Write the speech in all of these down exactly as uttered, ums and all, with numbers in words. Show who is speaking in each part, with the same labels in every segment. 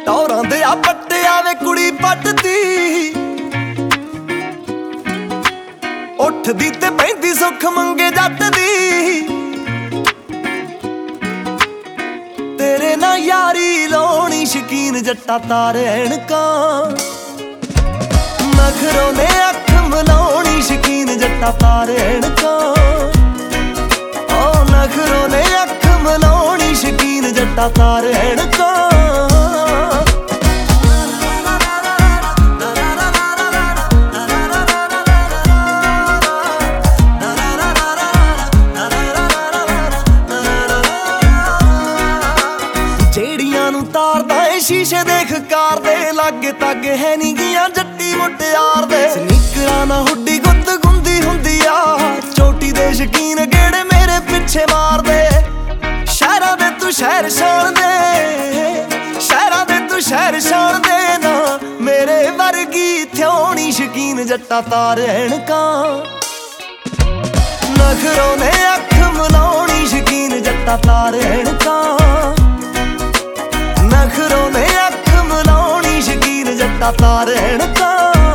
Speaker 1: ਟੌਰਾਂ ਦੇ ਆ ਪੱਟਿਆ ਵੇ ਕੁੜੀ ਪੱਟਦੀ, ਉੱਠਦੀ ਤੇ ਬਹਿੰਦੀ ਸੁੱਖ ਮੰਗੇ ਜੱਟ ਦੀ। ਤੇਰੇ ਨਾਲ ਯਾਰੀ ਲਾਉਣੀ ਸ਼ਕੀਨ ਜੱਟਾ ਤਾਰੇ ਐਨਕਾਂ, ਨਖਰੋਂ ਨੇ ਅੱਖ ਮਲਾਉਣੀ ਸ਼ਕੀਨ ਜੱਟਾ ਤਾਰੇ ਐਨਕਾਂ। ਓ ਨਖਰੋਂ ਨੇ ਅੱਖ ਮਲਾਉਣੀ ਸ਼ਕੀਨ ਜੱਟਾ ਤਾਰੇ ਐਨਕਾਂ। ਜਿਹੜੀਆਂ ਨੂੰ ਤਾਰਦਾ ਏ ਸ਼ੀਸ਼ੇ ਦੇਖ ਕਾਰ ਦੇ, ਲਾਗੇ ਤੱਕ ਹੈ ਨੀ ਗੀਆਂ ਜੱਟੀ ਮੁਟਿਆਰ ਦੇ। ਸਨੀਕਰਾਂ ਨਾ ਹੁੱਡੀ ਗੁੱਤ ਗੁੰਦੀ ਹੁੰਦੀ ਆ, ਚੋਟੀ ਦੇ ਸ਼ਕੀਨ ਗੇੜੇ ਮੇਰੇ ਪਿੱਛੇ ਮਾਰਦੇ। ਸ਼ਹਿਰਾਂ ਦੇ ਤੂੰ ਸ਼ਹਿਰ ਸ਼ਾਨ ਦੇ, ਸ਼ਹਿਰਾਂ ਦੇ ਤੂੰ ਸ਼ਹਿਰ ਸ਼ਾਨ ਦੇ ਨਾ, ਮੇਰੇ ਵਰਗੀ ਥਿਉਣੀ ਸ਼ਕੀਨ ਜੱਟਾ ਤਾਰੇ ਐਨਕਾਂ। ਨਖਰੋਂ ਨੇ ਅੱਖ ਮਲਾਉਣੀ ਸ਼ਕੀਨ ਜੱਟਾ ਤਾਰੇ ਐਨਕਾਂ। ਨਖਰੋਂ ਨੇ ਅੱਖ ਮਲਾਉਣੀ ਸ਼ਕੀਨ ਜੱਟਾ ਤਾਰੇ ਐਨਕਾਂ।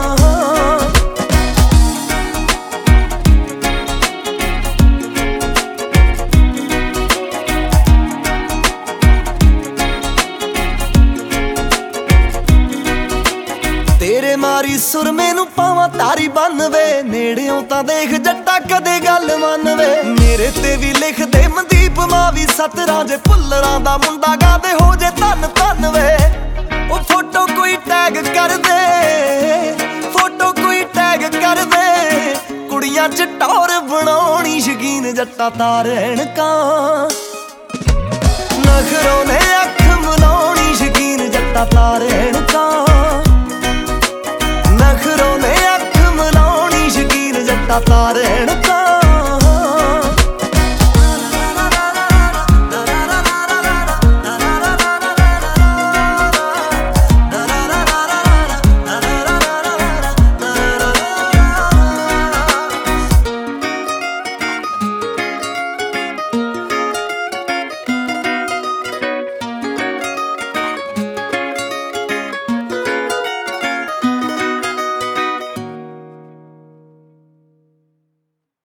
Speaker 1: ਤੇਰੇ ਮਾਰੀ ਸੁਰਮੇ ਨੂੰ ਪਾਵਾਂ ਤਾਰੀ ਬੰਨ ਵੇ, ਨੇੜਿਓਂ ਤਾਂ ਦੇਖ ਜੱਟਾ ਕਦੇ ਗੱਲ ਮੰਨ ਵੇ। ਮੇਰੇ ਤੇ ਵੀ ਲਿਖਦੇ ਮਨਦੀਪ ਮਾਵੀ ਸਤਰਾਂ, ਜੇ ਭੁੱਲਰਾਂ ਦਾ ਮੁੰਡਾ ਗਾਦੇ ਹੋ ਜੇ ਧੰਨ ਧੰਨ ਵੇ। ਉਹ ਫੋਟੋ ਕੋਈ ਟੈਗ ਕਰ ਦੇ, ਫੋਟੋ ਕੋਈ ਟੈਗ ਕਰ ਦੇ, ਕੁੜੀਆਂ ਚ ਟੌਰ ਬਣਾਉਣੀ ਸ਼ਕੀਨ ਜੱਟਾ ਤਾਰੇ ਐਨਕਾਂ। ਨਖਰੋਂ ਨੇ ਅੱਖ ਮਲਾਉਣੀ ਸ਼ਕੀਨ ਜੱਟਾ ਤਾਰੇ ਐਨਕਾਂ। ਨਖਰੋਂ ਨੇ ਅੱਖ ਮਲਾਉਣੀ ਸ਼ਕੀਨ ਜੱਟਾ ਤਾਰੇ